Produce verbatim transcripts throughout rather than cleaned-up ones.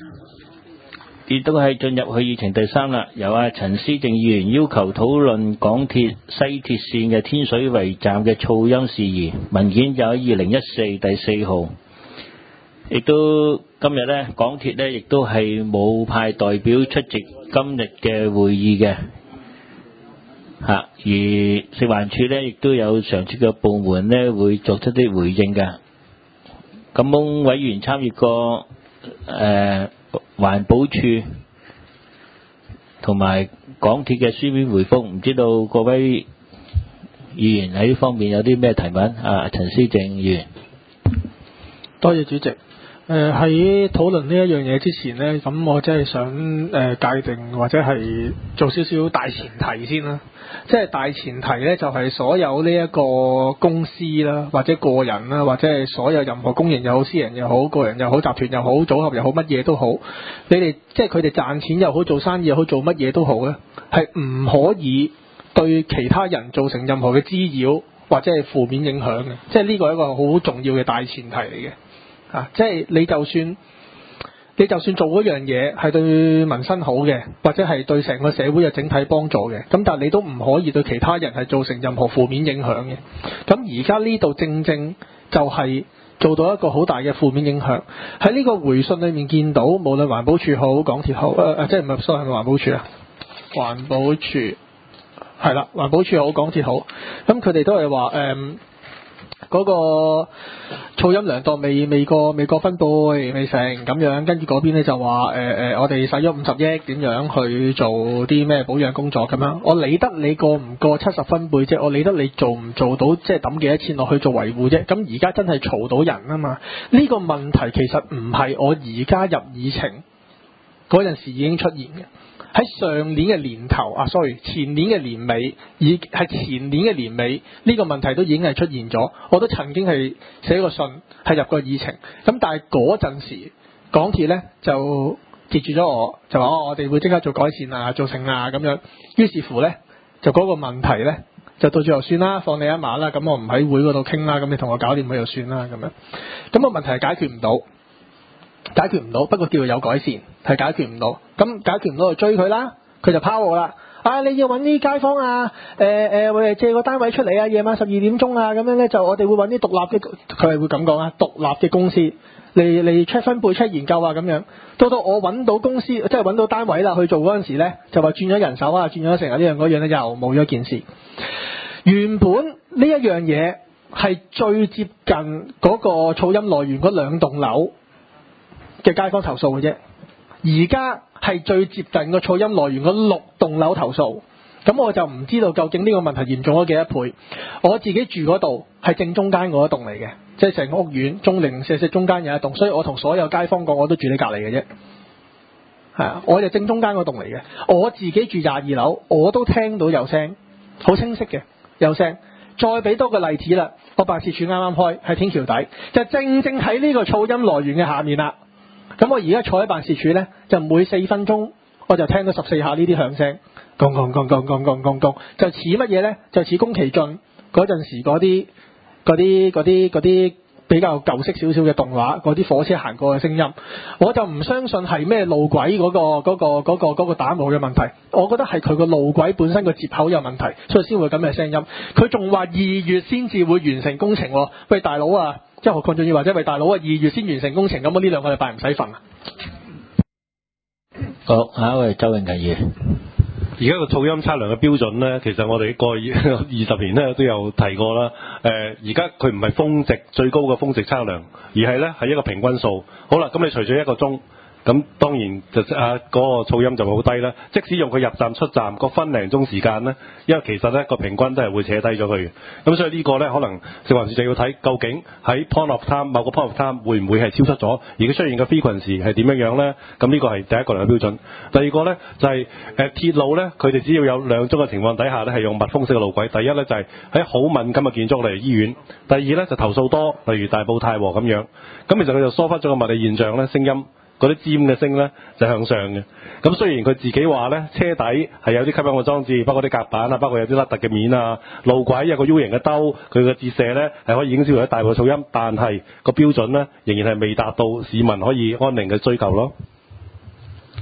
亦都係進入去議程第三啦，由阿陳思正議員要求討論港鐵西鐵線嘅天水圍站嘅噪音事宜，文件就喺二零一四第四號。亦都今日呢，港鐵呢亦都係冇派代表出席今日嘅會議嘅，嚇，而食環署呢亦都有常設嘅部門呢會作出啲回應嘅。咁委員參與過誒環保署同埋港鐵嘅書面回覆，唔知道各位議員喺呢方面有啲咩提問？啊，陳思正議員。 多謝主席。誒喺討論呢一樣嘢之前呢，咁我真係想誒、呃、界定或者係做少少大前提先啦。即係大前提呢，就係、是、所有呢一個公司啦，或者個人啦，或者係所有任何公營又好、私人又好、個人又好、集團又好、組合又好，乜嘢都好，你哋即係佢哋賺錢又好、做生意又好、做乜嘢都好咧，係唔可以對其他人造成任何嘅滋擾或者係負面影響嘅。即係呢個係一個好重要嘅大前提嚟嘅。啊！即係你就算你就算做嗰樣嘢係對民生好嘅，或者係對成個社會嘅整體幫助嘅，咁但係你都唔可以對其他人係造成任何負面影響嘅。咁而家呢度正正就係做到一個好大嘅負面影響。喺呢個回信裏面見到，無論環保署好、港鐵好，誒、呃、即係唔係 sorry 係咪環保署啊？環保署係啦，環保署好、港鐵好，咁佢哋都係話誒。嗯嗰個噪音量度未未過未過分貝未成咁樣，跟住嗰邊咧就話誒誒，我哋使咗五十億點樣去做啲咩保養工作咁樣。我理得你過唔過七十分貝啫，我理得你做唔做到即係抌幾多錢落去做維護啫。咁而家真係嘈到人啊嘛！呢個問題其實唔係我而家入議程嗰陣時已經出現嘅。喺上年嘅年頭啊 ，sorry， 前年嘅年尾，已係前年嘅年尾，呢、這個問題都已經係出現咗。我都曾經係寫個信，係入過議程。咁但係嗰陣時，港鐵呢就截住咗我，就話哦，我哋會即刻做改善啊，做成啊咁樣。於是乎呢，就嗰個問題呢，就到最後算啦，放你一馬啦。咁我唔喺會嗰度傾啦，咁你同我搞掂佢就算啦咁樣。咁、那個問題係解決唔到。解決唔到，不過叫做有改善，係解決唔到。咁解決唔到就追佢啦，佢就拋我啦。啊，你要揾啲街坊啊，誒誒，我哋借個單位出嚟啊，夜晚十二點鐘啊，咁樣呢，就我哋會揾啲獨立嘅，佢係會咁講啊，獨立嘅公司嚟嚟 check 分貝、check 研究啊咁樣。到到我揾到公司，即係揾到單位啦，去做嗰陣時呢，就話轉咗人手啊，轉咗成日呢樣嗰樣呢，又冇咗件事。原本呢一樣嘢係最接近嗰個噪音來源嗰兩棟樓嘅街坊投訴嘅啫，而家係最接近個噪音來源嗰六棟樓投訴，咁我就唔知道究竟呢個問題嚴重咗幾多倍。我自己住嗰度係正中間嗰一棟嚟嘅，即係成個屋苑中零舍舍中間有一棟，所以我同所有街坊講，我都住你隔離嘅啫。係啊，我就正中間嗰棟嚟嘅，我自己住廿二樓，我都聽到有聲，好清晰嘅有聲。再俾多個例子啦，我辦事處啱啱開喺天橋底，就正正喺呢個噪音來源嘅下面啦。咁我而家坐喺辦事處呢，就每四分鐘我就聽到十四下呢啲響聲，咣咣咣咣咣咣咣咣，就似乜嘢呢？就似宮崎駿嗰陣時嗰啲嗰啲嗰啲嗰啲比較舊式少少嘅動畫，嗰啲火車行過嘅聲音，我就唔相信係咩路軌嗰個嗰個嗰個嗰個打磨嘅問題，我覺得係佢個路軌本身個接口有問題，所以先會咁嘅聲音。佢仲話二月先至會完成工程喎，喂大佬啊！即係何況仲要或者喂大佬啊，二月先完成工程，咁我呢兩個禮拜唔使瞓啊！ 好，下一位周永勤議員。 而家個噪音測量嘅標準呢，其實我哋過去二十年呢都有提過啦。誒、呃，而家佢唔係峰值最高嘅峰值測量，而係呢係一個平均數。好啦，咁你除咗一個鐘。咁當然就啊嗰、那個噪音就會好低啦。即使用佢入站出站個分零鐘時間呢，因為其實呢個平均都係會扯低咗佢嘅。咁所以呢個呢，可能食環署就要睇究竟喺 point of time 某個 point of time 會唔會係超出咗，而佢出現嘅 frequency 係點樣樣呢？咁呢個係第一個量嘅標準。第二個呢，就係、是、誒、呃、鐵路呢，佢哋只要有兩宗嘅情況底下呢，係用密封式嘅路軌。第一呢，就係喺好敏感嘅建築例如醫院。第二呢，就投訴多，例如大埔太和咁樣。咁其實佢就疏忽咗個物理現象呢，聲音。嗰啲尖嘅聲呢就向上嘅，咁雖然佢自己話呢，車底係有啲吸音嘅裝置，包括啲夾板啊，包括有啲凹凸嘅面啊，路軌有個 U 型嘅兜，佢嘅折射呢係可以影響到大部分噪音，但係個標準呢仍然係未達到市民可以安寧嘅追求咯。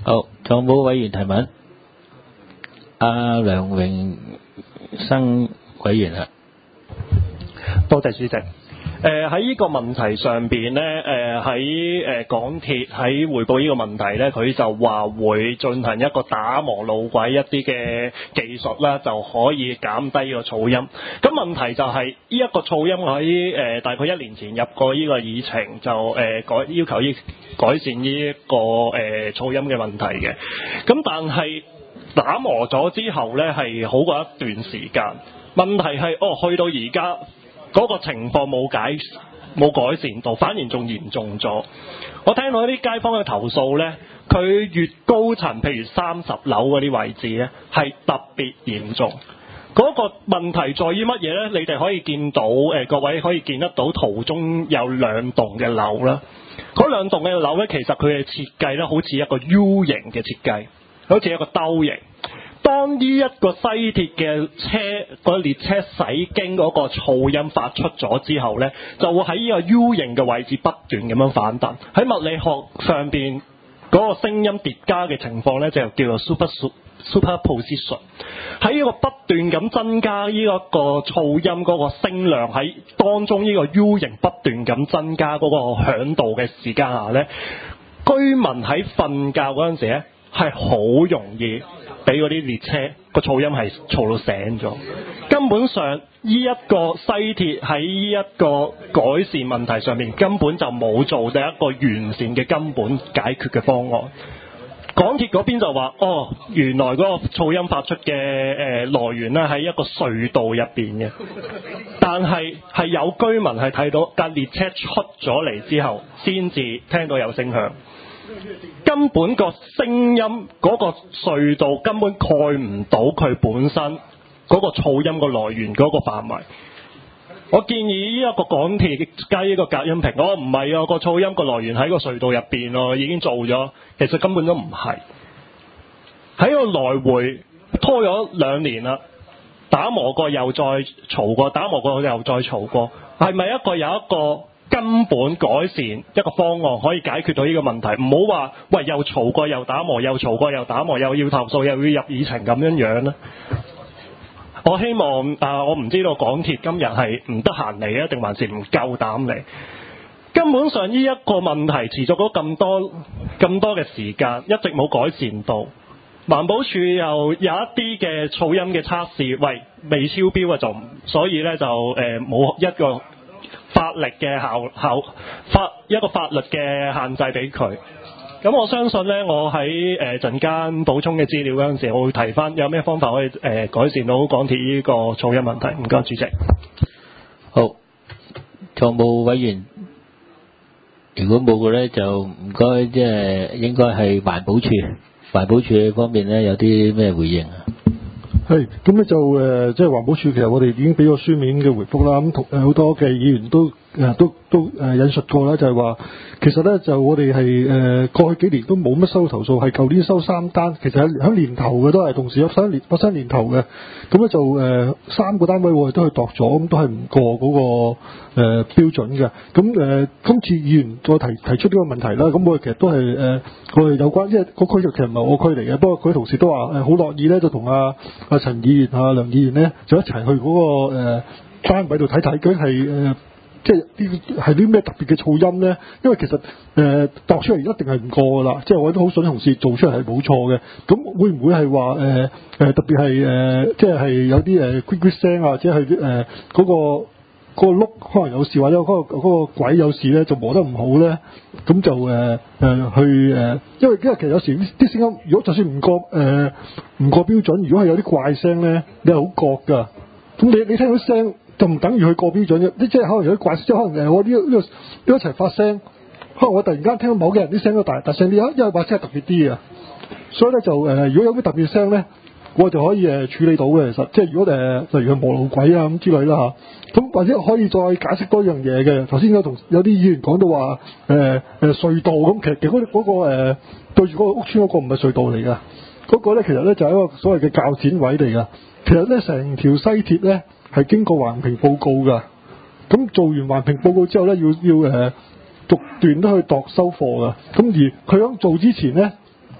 好，仲有冇委員提問？阿梁榮生委員啊， 多謝主席。誒喺呢個問題上邊咧，誒喺誒港鐵喺匯報呢個問題咧，佢就話會進行一個打磨路軌一啲嘅技術啦，就可以減低個噪音。咁問題就係呢一個噪音喺誒、呃、大概一年前入過呢個議程，就誒改、呃、要求呢改善呢、這、一個誒、呃、噪音嘅問題嘅。咁但係打磨咗之後咧，係好過一段時間。問題係哦，去到而家。嗰個情況冇解冇改善到，反而仲嚴重咗。我聽到啲街坊嘅投訴呢，佢越高層，譬如三十樓嗰啲位置呢，係特別嚴重。嗰、嗰個問題在於乜嘢呢？你哋可以見到誒、呃，各位可以見得到圖中有兩棟嘅樓啦。嗰兩棟嘅樓呢，其實佢嘅設計呢，好似一個 U 型嘅設計，好似一個兜形。當呢一個西鐵嘅車個列車駛經嗰個噪音發出咗之後呢，就會喺呢個 U 型嘅位置不斷咁樣反彈。喺物理學上邊嗰個聲音疊加嘅情況呢，就叫做 super superposition。喺呢個不斷咁增加呢一個噪音嗰個聲量喺當中，呢個 U 型不斷咁增加嗰個響度嘅時間下呢，居民喺瞓覺嗰陣時呢，係好容易俾嗰啲列車個噪音係嘈到醒咗。根本上呢一個西鐵喺呢一個改善問題上面根本就冇做到一個完善嘅根本解決嘅方案。港鐵嗰邊就話哦，原來嗰個噪音發出嘅誒、呃、來源咧喺一個隧道入邊嘅，但係係有居民係睇到架列車出咗嚟之後先至聽到有聲響。根本個聲音嗰個隧道根本蓋唔到佢本身嗰個噪音個來源嗰個範圍。我建議呢一個港鐵加呢個隔音屏，我唔係啊，個噪音個來源喺個隧道入邊咯，已經做咗，其實根本都唔係。喺個來回拖咗兩年啦，打磨過又再嘈過，打磨過又再嘈過，係咪一個有一個根本改善一個方案可以解決到呢個問題？唔好話喂又嘈過又打磨，又嘈過又打磨，又要投訴又要入議程咁樣樣咧。我希望啊、呃，我唔知道港鐵今日係唔得閒嚟啊，定還是唔夠膽嚟？根本上呢一個問題持續咗咁多咁多嘅時間，一直冇改善到。環保署又有一啲嘅噪音嘅測試，喂未超標啊，就所以咧就誒冇、呃、一個法律嘅效效法一個法律嘅限制俾佢。咁我相信咧，我喺誒陣間補充嘅資料嗰陣時，我會提翻有咩方法可以誒、呃、改善到港鐵呢個噪音問題。唔該，主席。 好，仲冇委員？如果冇嘅咧，就唔該，即係應該係環保署。環保署方面咧，有啲咩回應啊？ 係，咁咧就誒，即係環保署其實我哋已經俾個書面嘅回覆啦。咁同誒好多嘅議員都誒都都誒引述過啦，就係話其實咧就我哋係誒過去幾年都冇乜收投訴，係舊年收三單，其實喺喺年頭嘅都係同時有三年發生年頭嘅。咁咧就誒三個單位我哋都去度咗，咁都係唔過嗰個誒標準嘅。咁誒今次議員再提提出呢個問題啦，咁我哋其實都係誒我哋有關，因為個區就其實唔係我區嚟嘅，不過佢同事都話誒好樂意咧，就同阿阿陳議員、阿梁議員咧就一齊去嗰個誒單位度睇睇，究竟係誒即係啲係啲咩特別嘅噪音咧？因為其實誒度出嚟一定係唔過噶啦，即係我都好想同事做出嚟係冇錯嘅。咁會唔會係話誒誒特別係誒即係係有啲誒 quick quick 聲啊，或者係誒嗰個？嗰個轆可能有事，或者嗰、嗰個嗰、嗰個軌有事咧，就磨得唔好咧，咁就誒誒、呃呃、去誒、呃，因為因為其實有時啲聲音，如果就算唔過誒唔、呃、過標準，如果係有啲怪聲咧，你係好覺㗎。咁你你聽到聲就唔等於佢過標準嘅，即係可能有啲怪聲，即係可能誒我呢呢個呢一齊發聲，可能我突然間聽到某個人啲聲都大大聲啲，因為把聲係特別啲嘅，所以咧就誒、呃、如果有啲特別聲咧，我就可以誒處理到嘅。其實即係如果誒、呃、例如係磨路軌啊咁之類啦嚇。咁或者可以再解釋多樣嘢嘅。頭先有同有啲議員講到話誒誒隧道咁，其實其實嗰嗰個誒、呃、對住嗰個屋村嗰個唔係隧道嚟㗎，嗰、嗰個咧其實咧就係、是、一個所謂嘅較剪位嚟㗎。其實咧成條西鐵咧係經過環評報告㗎。咁做完環評報告之後咧，要要誒、呃、逐段都去度收貨㗎。咁而佢喺做之前咧，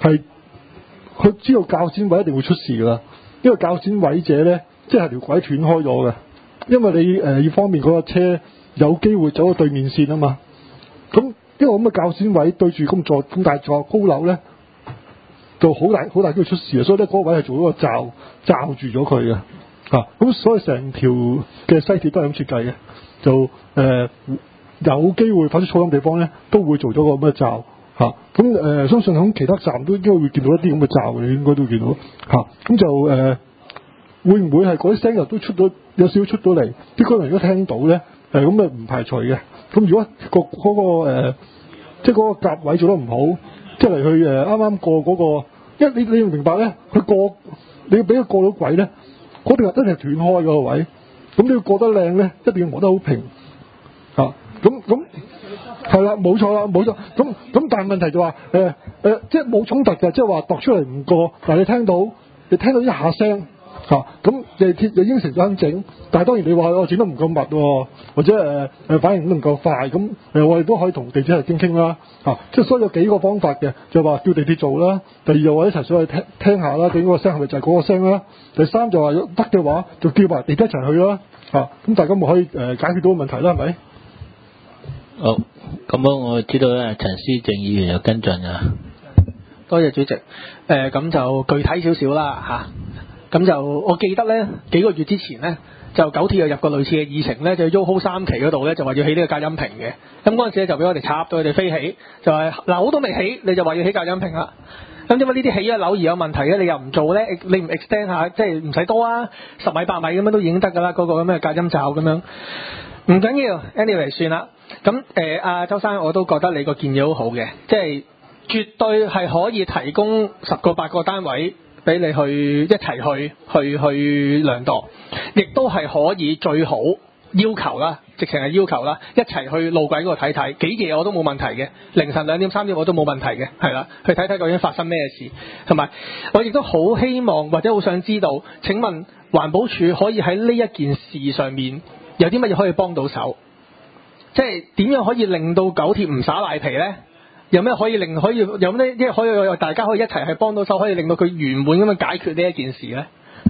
係佢知道較剪位一定會出事㗎啦，因為較剪位者咧，即係條軌斷開咗嘅，因為你誒、呃、要方便嗰架車有機會走到對面線啊嘛。咁因為咁嘅較剪位對住咁座咁大座高樓咧，就好大好大機會出事啊！所以咧嗰個位係做咗個罩罩住咗佢嘅啊。咁所以成條嘅西鐵都係咁設計嘅，就誒、呃、有機會發出噪音地方咧，都會做咗個咁嘅罩嚇。咁、啊、誒、呃、相信喺其他站都應該會見到一啲咁嘅罩嘅，應該都會見到嚇。咁、啊、就誒、呃、會唔會係嗰啲聲又都出到有少少出到嚟？啲居民如果聽到咧，誒咁誒唔排除嘅。咁如果、嗰個嗰、嗰個、呃、即係嗰個夾位做得唔好，即係嚟去誒啱啱過嗰、嗰個，因為你你要明白咧，佢過你要俾佢過到軌咧，嗰段真係斷開嗰個位，咁你要過得靚咧，一定要磨得好平嚇。咁咁係啦，冇錯啦，冇錯。咁咁但係問題就話誒誒，即係冇衝突嘅，即係話度出嚟唔過，但係你聽到你聽到一下聲。嚇咁地鐵就應承咗肯整，但係當然你話我整得唔夠密喎，或者誒誒、呃、反應唔夠快，咁誒、呃、我哋都可以同地鐵嚟傾傾啦。嚇、啊，即係所以有幾個方法嘅，就話叫地鐵做啦。第二就話一齊上去聽聽下啦，究竟嗰個聲係咪就係嗰個聲啦？第三就話得嘅話，就叫埋地鐵一齊去啦。嚇、啊，咁大家咪可以誒、呃、解決到個問題啦，係咪？ 好，咁樣我知道咧，陳思正議員有跟進啊。 多謝主席。誒、呃、咁就具體少少啦嚇。咁就我記得咧幾個月之前咧，就九鐵又入過類似嘅議程咧，就 Yoho 三期嗰度咧就話要起呢個隔音屏嘅。咁嗰陣時咧就俾我哋插到佢哋飛起，就係樓都未起，你就話要起隔音屏啦。咁點解呢啲起咗樓而有問題咧？你又唔做咧？你唔 extend 下，即係唔使多啊，十米八米咁樣都已經得㗎啦。嗰、那個咁嘅隔音罩咁樣，唔緊要 ，anyway 算啦。咁誒，阿、呃、周生我都覺得你個建議好好嘅，即係絕對係可以提供十個八個單位。俾你去一齊去去去量度，亦都係可以最好要求啦，直情係要求啦，一齊去路軌嗰度睇睇，幾夜我都冇問題嘅，凌晨兩點三點我都冇問題嘅，係啦，去睇睇究竟發生咩事，同埋我亦都好希望或者好想知道，請問環保署可以喺呢一件事上面有啲乜嘢可以幫到手？即係點樣可以令到九鐵唔耍賴皮呢？有咩可以令可以有咩即係可以大家可以一齊係幫到手，可以令到佢圓滿咁樣解決呢一件事咧？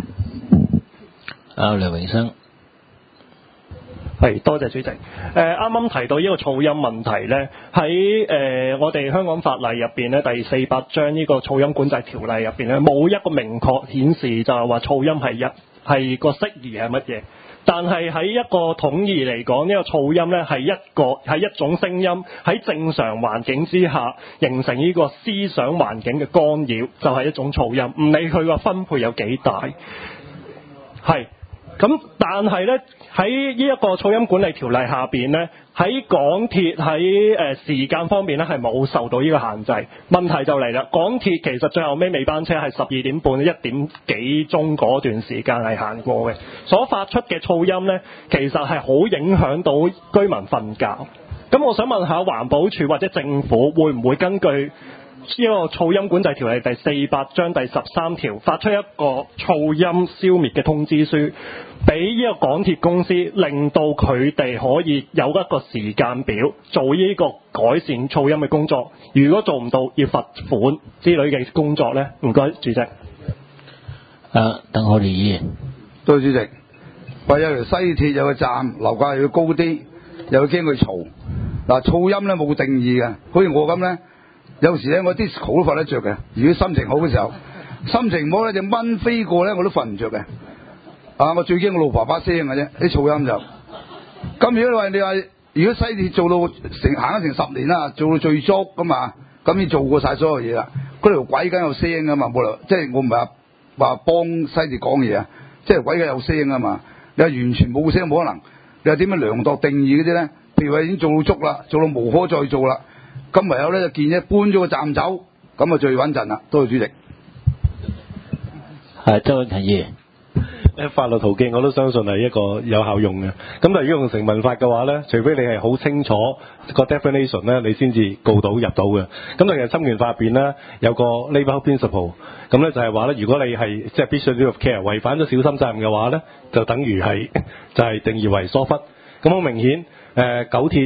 啊，梁榮生， 係多謝主席。誒啱啱提到呢個噪音問題咧，喺誒、呃、我哋香港法例入邊咧，第四百章呢個噪音管制條例入邊咧，冇一個明確顯示就係話噪音係一係個適宜係乜嘢。但係喺一個統義嚟講，呢、這個噪音咧係一個係一種聲音喺正常環境之下形成呢個思想環境嘅干擾，就係、是、一種噪音，唔理佢個分配有幾大。係咁，但係咧喺呢一個噪音管理條例下邊咧，喺港鐵喺誒時間方面咧係冇受到呢個限制。問題就嚟啦，港鐵其實最後尾尾班車係十二點半一點幾鐘嗰段時間係行過嘅，所發出嘅噪音咧其實係好影響到居民瞓覺。咁我想問下環保署或者政府會唔會根據呢個噪音管制條例第四百章第十三條發出一個噪音消滅嘅通知書，俾呢個港鐵公司，令到佢哋可以有一個時間表做呢個改善噪音嘅工作。如果做唔到，要罰款之類嘅工作呢？唔該，主席。 啊，鄧浩年議員， 多謝主席。話有條西鐵有個站樓價又要高啲，又要驚佢嘈。嗱，噪音咧冇定義嘅，好似我咁咧。有時咧，我 disco 都瞓得着嘅。如果心情好嘅時候，心情唔好咧，隻蚊飛過咧，我都瞓唔着嘅。啊，我最驚我老婆把聲嘅啫，啲噪音就。咁如果你話你話，如果西鐵做到成行咗成十年啦，做到最足咁嘛，咁你做過晒所有嘢啦。嗰條軌梗有聲噶嘛，冇理由，即係我唔係話話幫西鐵講嘢啊，即係軌梗有聲噶嘛。你話完全冇聲冇可能。你話點樣量度定義嗰啲咧？譬如話已經做到足啦，做到無可再做啦。咁唯有咧就建議搬咗個站走，咁啊最穩陣啦。多謝主席。 係周永勤議員。 誒法律途徑我都相信係一個有效用嘅。咁但係如果用成文法嘅話咧，除非你係好清楚個 definition 咧，你先至告到入到嘅。咁但係侵權法入邊咧有個 labor principle，咁咧就係話咧，如果你係即係必須 of care 違反咗小心責任嘅話咧，就等於係就係、是、定義為疏忽。咁好明顯誒、呃、九鐵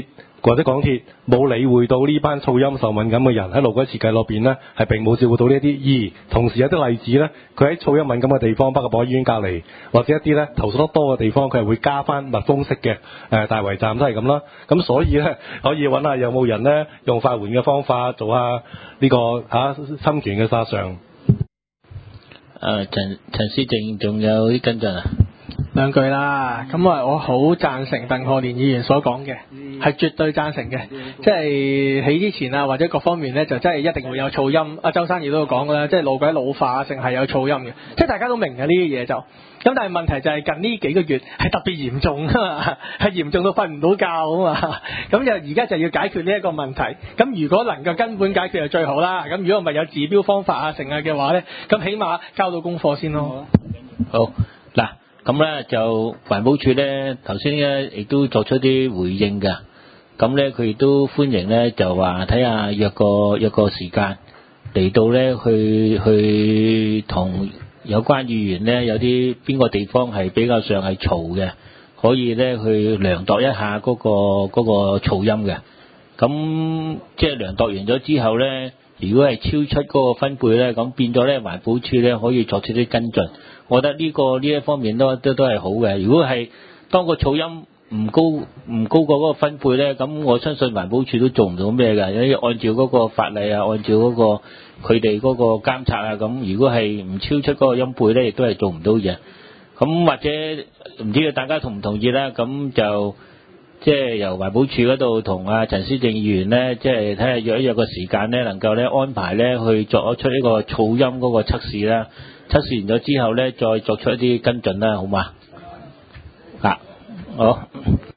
或者港鐵冇理會到呢班噪音受敏感嘅人喺路軌設計裏邊呢，係並冇照顧到呢一啲。而同時有啲例子呢，佢喺噪音敏感嘅地方，北角博愛醫院隔離，或者一啲呢投訴得多嘅地方，佢係會加翻密封式嘅誒、呃、大圍站都係咁啦。咁所以呢，可以揾下有冇人呢用法援嘅方法做下呢、這個嚇、啊、侵權嘅殺傷。 誒陳陳思正仲有啲跟進啊？ 兩句啦，咁啊，我好贊成鄧賀年議員所講嘅，係絕對贊成嘅。即係起之前啊，或者各方面呢，就真係一定會有噪音。阿周生亦都有講啦，即係路軌老化，淨係有噪音嘅，即係大家都明嘅呢啲嘢就。咁但係問題就係近呢幾個月係特別嚴重啊嘛，係嚴重到瞓唔到覺啊嘛。咁就而家就要解決呢一個問題。咁如果能夠根本解決就最好啦。咁如果唔係有指標方法啊成啊嘅話呢，咁起碼交到功課先咯。 好嗱。咁咧就環保署咧頭先咧亦都作出啲回應㗎，咁咧佢亦都歡迎咧就話睇下約個約個時間嚟到咧去去同有關議員咧有啲邊個地方係比較上係嘈嘅，可以咧去量度一下嗰個嗰個噪音嘅，咁即係量度完咗之後咧，如果係超出嗰個分貝咧，咁變咗咧環保署咧可以作出啲跟進。我覺得呢、這個呢一方面都都都係好嘅。如果係當個噪音唔高唔高過嗰個分貝咧，咁我相信環保署都做唔到咩㗎。因為按照嗰個法例啊，按照嗰、那個佢哋嗰個監察啊，咁如果係唔超出嗰個音貝咧，亦都係做唔到嘢。咁或者唔知道大家同唔同意啦？咁就即係由環保署嗰度同阿陳思正議員咧，即係睇下約一約個時間咧，能夠咧安排咧去作出呢個噪音嗰個測試啦。測試完咗之後咧，再作出一啲跟進啦，好嘛？啊，好。